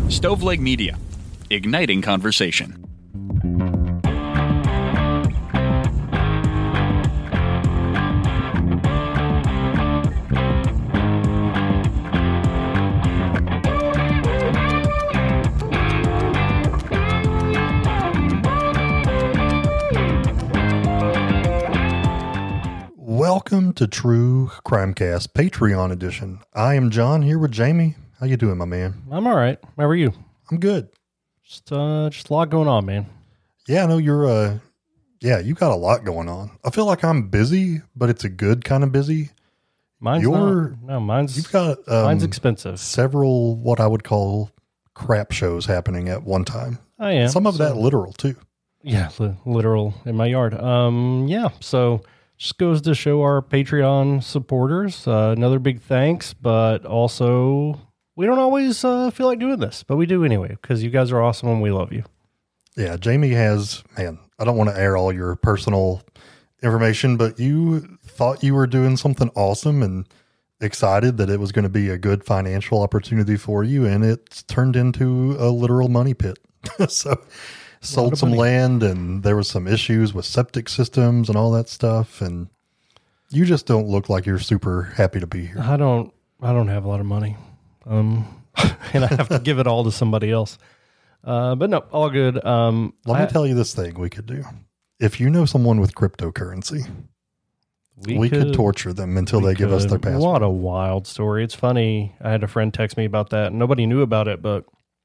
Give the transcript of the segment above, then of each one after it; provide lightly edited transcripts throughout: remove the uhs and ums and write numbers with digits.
Stoveleg Media, igniting conversation. Welcome to True Crimecast Patreon edition. I am John here with Jamie. How you doing, my man? I'm all right. How are you? I'm good. Just a lot going on, man. Yeah, I know you're, you got a lot going on. I feel like I'm busy, but it's a good kind of busy. Mine's You've got mine's expensive. Several what I would call crap shows happening at one time. I am. Some of that literal too. Yeah, literal in my yard. So just goes to show our Patreon supporters another big thanks, but also we don't always feel like doing this, but we do anyway because you guys are awesome and we love you. Yeah, Jamie has, I don't want to air all your personal information, but you thought you were doing something awesome and excited that it was going to be a good financial opportunity for you, and it's turned into a literal money pit. So sold some land, and there was some issues with septic systems and all that stuff, and you just don't look like you're super happy to be here. I don't have a lot of money. And I have to give it all to somebody else. But no, all good. Let me tell you this thing we could do. If you know someone with cryptocurrency, we could torture them until they give us their password. What a wild story. It's funny. I had a friend text me about that. Nobody knew about it, but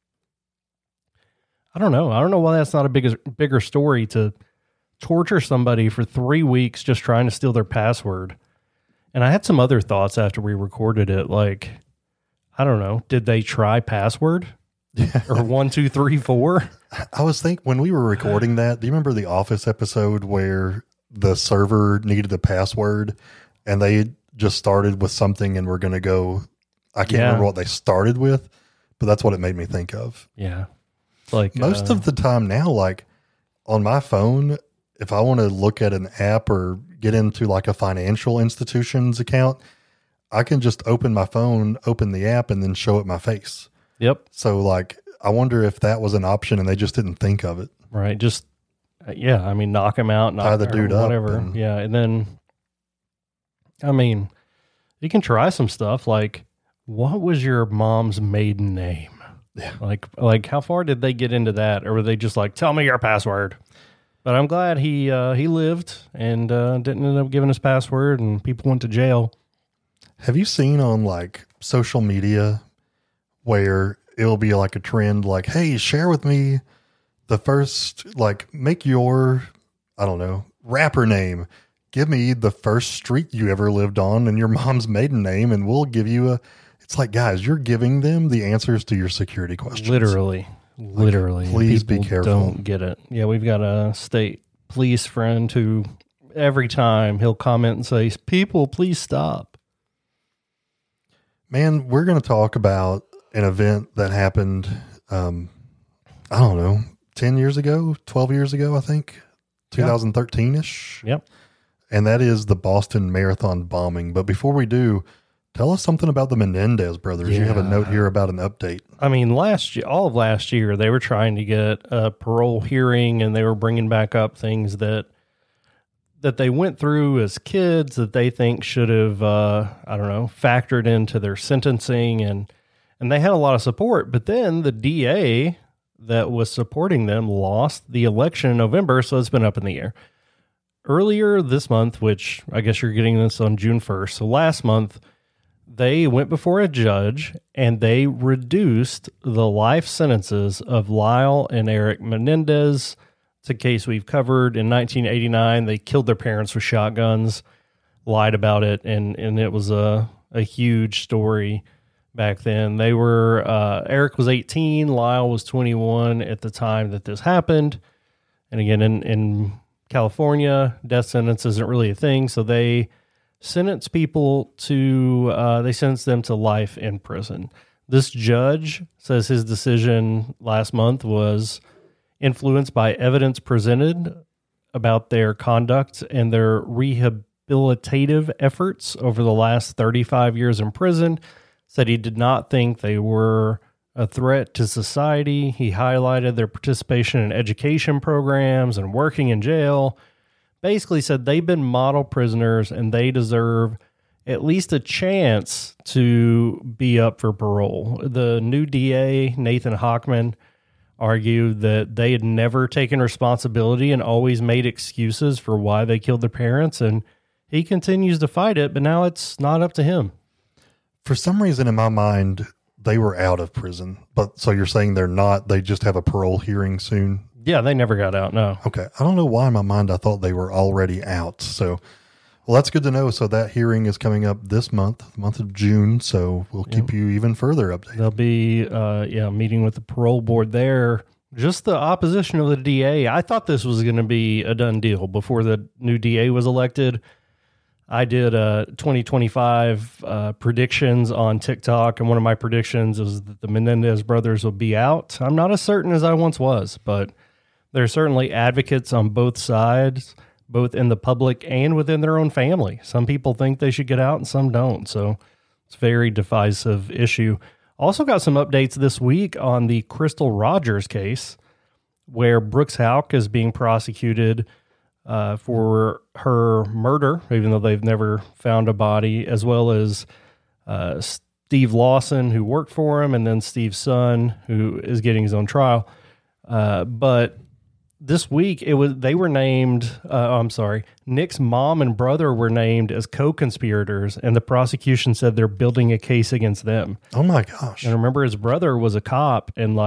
I don't know. I don't know why that's not a bigger story to torture somebody for 3 weeks just trying to steal their password. And I had some other thoughts after we recorded it. Like, I don't know. Did they try password? Or 1, 2, 3, 4? I was thinking when we were recording that, do you remember the Office episode where the server needed a password and they just started with something and we're going to go, I can't remember what they started with, but that's what it made me think of. Yeah. Like most of the time now, like on my phone, if I want to look at an app or get into like a financial institution's account, I can just open my phone, open the app, and then show it my face. Yep. So like, I wonder if that was an option and they just didn't think of it. Right. Just, knock him out, tie the dude up. Whatever. And then, you can try some stuff like, what was your mom's maiden name? Yeah. Like how far did they get into that? Or were they just like, tell me your password? But I'm glad he lived and didn't end up giving his password and people went to jail. Have you seen on like social media where it'll be like a trend, like, hey, share with me the first, like, make your, I don't know, rapper name. Give me the first street you ever lived on and your mom's maiden name, and we'll give you it's like, guys, you're giving them the answers to your security questions. Literally. Please be careful. Don't get it. Yeah, we've got a state police friend who every time he'll comment and say, people, please stop. Man, we're going to talk about an event that happened, I don't know, 10 years ago, 12 years ago, I think, 2013-ish. Yep. And that is the Boston Marathon bombing. But before we do, tell us something about the Menendez brothers. Yeah. You have a note here about an update. All of last year, they were trying to get a parole hearing, and they were bringing back up things that they went through as kids that they think should have, factored into their sentencing. And they had a lot of support. But then the DA that was supporting them lost the election in November, so it's been up in the air. Earlier this month, which I guess you're getting this on June 1st, so last month, they went before a judge and they reduced the life sentences of Lyle and Eric Menendez. It's a case we've covered. In 1989, they killed their parents with shotguns, lied about it, and it was a huge story back then. They were, Eric was 18, Lyle was 21 at the time that this happened. And again, in California, death sentence isn't really a thing, so they sentence people to, they sentence them to life in prison. This judge says his decision last month was influenced by evidence presented about their conduct and their rehabilitative efforts over the last 35 years in prison. Said he did not think they were a threat to society. He highlighted their participation in education programs and working in jail. Basically said they've been model prisoners and they deserve at least a chance to be up for parole. The new DA, Nathan Hochman, argued that they had never taken responsibility and always made excuses for why they killed their parents, and he continues to fight it, but now it's not up to him. For some reason in my mind, they were out of prison. But so you're saying they're not, they just have a parole hearing soon? Yeah, they never got out, no. Okay. I don't know why in my mind I thought they were already out. So, well, that's good to know. So that hearing is coming up this month, the month of June. So we'll keep you even further updated. They'll be, meeting with the parole board there. Just the opposition of the DA. I thought this was going to be a done deal before the new DA was elected. I did 2025 predictions on TikTok, and one of my predictions is that the Menendez brothers will be out. I'm not as certain as I once was, but there's certainly advocates on both sides, both in the public and within their own family. Some people think they should get out and some don't, so it's a very divisive issue. Also got some updates this week on the Crystal Rogers case, where Brooks Houck is being prosecuted for her murder, even though they've never found a body, as well as Steve Lawson, who worked for him, and then Steve's son, who is getting his own trial. But this week, they were named, Nick's mom and brother were named as co-conspirators, and the prosecution said they're building a case against them. Oh my gosh. And remember, his brother was a cop, and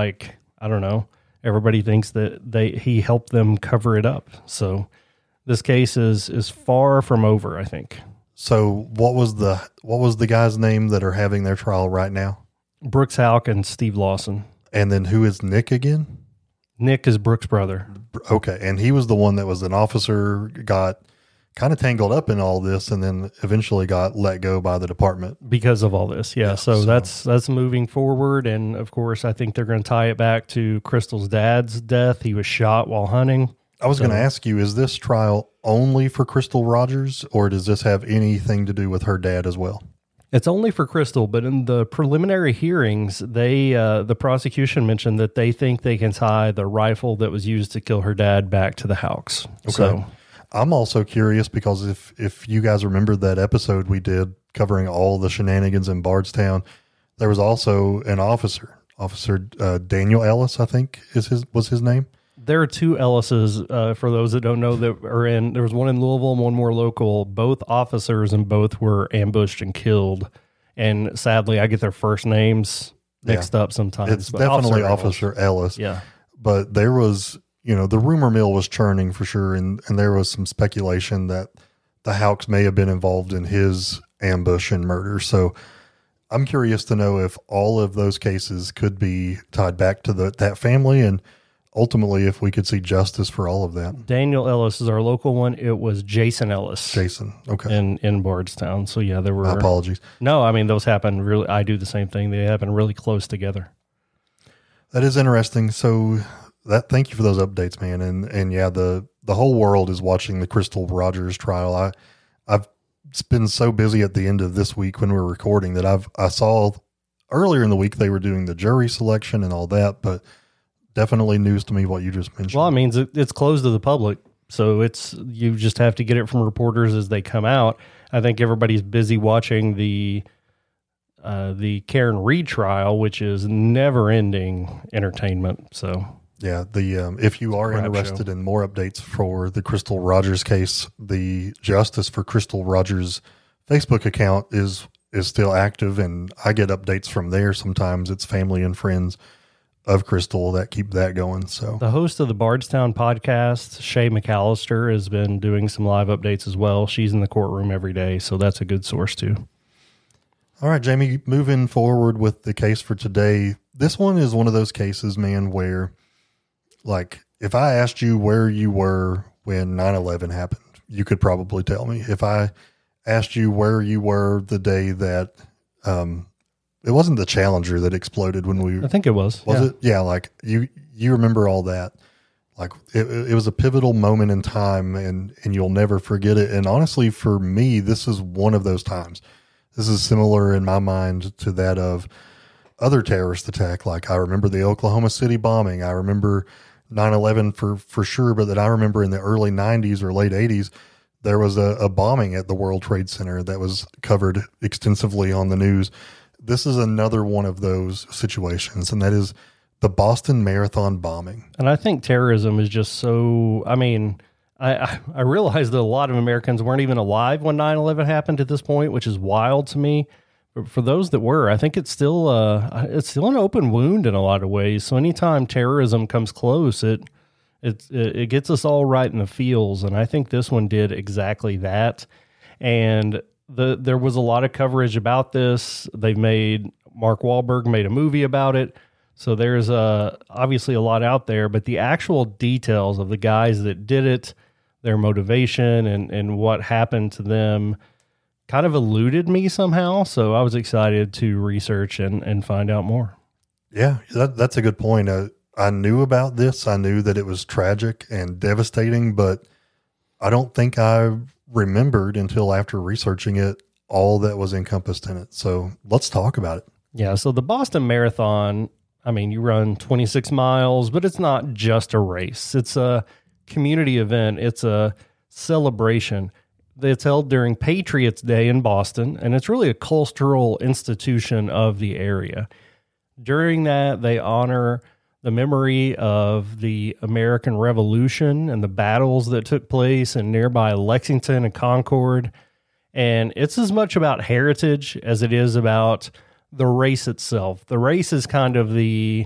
everybody thinks that he helped them cover it up. So this case is far from over, I think. So what was the guy's name that are having their trial right now? Brooks Houck and Steve Lawson. And then who is Nick again? Nick is Brooks' brother. Okay. And he was the one that was an officer, got kind of tangled up in all this, and then eventually got let go by the department. Because of all this. Yeah. So that's moving forward. And of course, I think they're going to tie it back to Crystal's dad's death. He was shot while hunting. I was going to ask you, is this trial only for Crystal Rogers, or does this have anything to do with her dad as well? It's only for Crystal, but in the preliminary hearings, the prosecution mentioned that they think they can tie the rifle that was used to kill her dad back to the Houcks. Okay. So I'm also curious because if you guys remember that episode we did covering all the shenanigans in Bardstown, there was also an officer, Daniel Ellis, I think was his name. There are two Ellises, for those that don't know, that are in. There was one in Louisville and one more local. Both officers, and both were ambushed and killed. And sadly, I get their first names mixed up sometimes. It's definitely Officer Ellis. Yeah. But there was, the rumor mill was churning for sure. And there was some speculation that the Houcks may have been involved in his ambush and murder. So I'm curious to know if all of those cases could be tied back to that family, and ultimately, if we could see justice for all of that. Daniel Ellis is our local one. It was Jason Ellis. Jason, okay. In Bardstown. So, yeah, there were... My apologies. No, I mean, those happen really... I do the same thing. They happen really close together. That is interesting. So, thank you for those updates, man. And yeah, the whole world is watching the Crystal Rogers trial. I've been so busy at the end of this week when we're recording that I saw earlier in the week they were doing the jury selection and all that, but... Definitely news to me what you just mentioned. Well, it means it's closed to the public, so you just have to get it from reporters as they come out. I think everybody's busy watching the Karen Reed trial, which is never-ending entertainment. So yeah, if you are interested in more updates for the Crystal Rogers case, the Justice for Crystal Rogers Facebook account is still active, and I get updates from there. Sometimes it's family and friends of Crystal that keep that going. So the host of the Bardstown podcast, Shay McAllister, has been doing some live updates as well. She's in the courtroom every day, so that's a good source too. All right, Jamie, moving forward with the case for today. This one is one of those cases, man, where like if I asked you where you were when 9/11 happened, you could probably tell me. If I asked you where you were the day that it wasn't the Challenger that exploded when I think it was. Was it? Yeah, like you remember all that. Like it was a pivotal moment in time, and you'll never forget it. And honestly, for me, this is one of those times. This is similar in my mind to that of other terrorist attack. Like I remember the Oklahoma City bombing. I remember 9/11 for sure, but that I remember in the early 90s or late 80s, there was a bombing at the World Trade Center that was covered extensively on the news. This is another one of those situations, and that is the Boston Marathon bombing. And I think terrorism is just so, I mean, I realize that a lot of Americans weren't even alive when 9/11 happened at this point, which is wild to me. But for those that were, I think it's still an open wound in a lot of ways. So anytime terrorism comes close, it gets us all right in the feels. And I think this one did exactly that. And there was a lot of coverage about this. Mark Wahlberg made a movie about it. So there's obviously a lot out there, but the actual details of the guys that did it, their motivation and what happened to them kind of eluded me somehow. So I was excited to research and find out more. Yeah, that's a good point. I knew about this. I knew that it was tragic and devastating, but I don't think I remembered until after researching it all that was encompassed in it. So let's talk about it. Yeah. So the Boston Marathon, I mean, you run 26 miles, but it's not just a race. It's a community event. It's a celebration. It's held during Patriots Day in Boston, and it's really a cultural institution of the area. During that, they honor the memory of the American Revolution and the battles that took place in nearby Lexington and Concord. And it's as much about heritage as it is about the race itself. The race is kind of the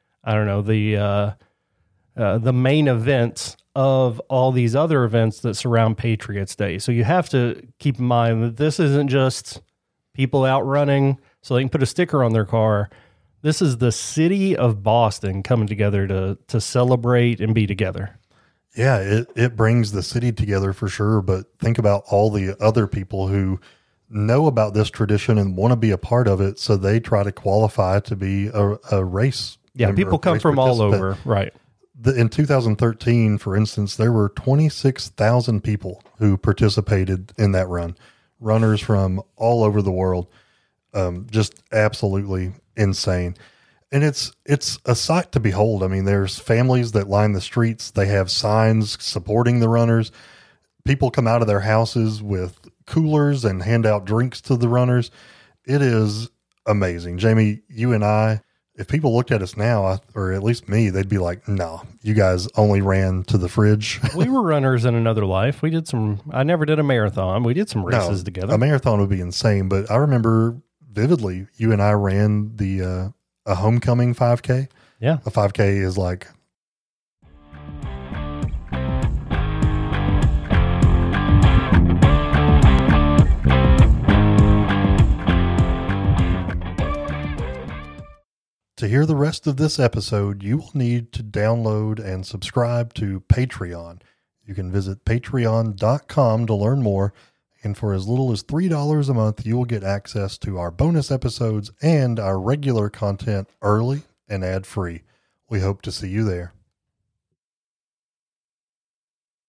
main event of all these other events that surround Patriots Day. So you have to keep in mind that this isn't just people out running so they can put a sticker on their car. This is the city of Boston coming together to celebrate and be together. Yeah, it brings the city together for sure, but think about all the other people who know about this tradition and want to be a part of it, so they try to qualify to be a race. Yeah, people come from all over, right. In 2013, for instance, there were 26,000 people who participated in that run. Runners from all over the world. Just absolutely insane. And it's a sight to behold. I mean, there's families that line the streets. They have signs supporting the runners. People come out of their houses with coolers and hand out drinks to the runners. It is amazing. Jamie, you and I, if people looked at us now, or at least me, they'd be like, no, you guys only ran to the fridge. We were runners in another life. I never did a marathon. We did some races together. A marathon would be insane, but I remember vividly, you and I ran a homecoming 5K. Yeah. A 5K is like, to hear the rest of this episode, you will need to download and subscribe to Patreon. You can visit patreon.com to learn more. And for as little as $3 a month, you will get access to our bonus episodes and our regular content early and ad-free. We hope to see you there.